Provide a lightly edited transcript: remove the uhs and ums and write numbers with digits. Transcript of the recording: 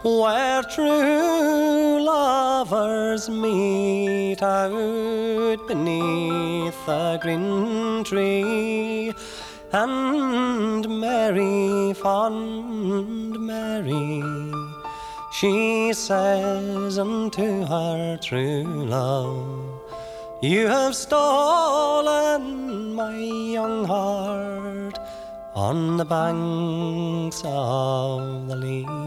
where true lovers meet out beneath a green tree. And Mary, fond Mary, she says unto her true love, you have stolen my young heart on the banks of the Lee.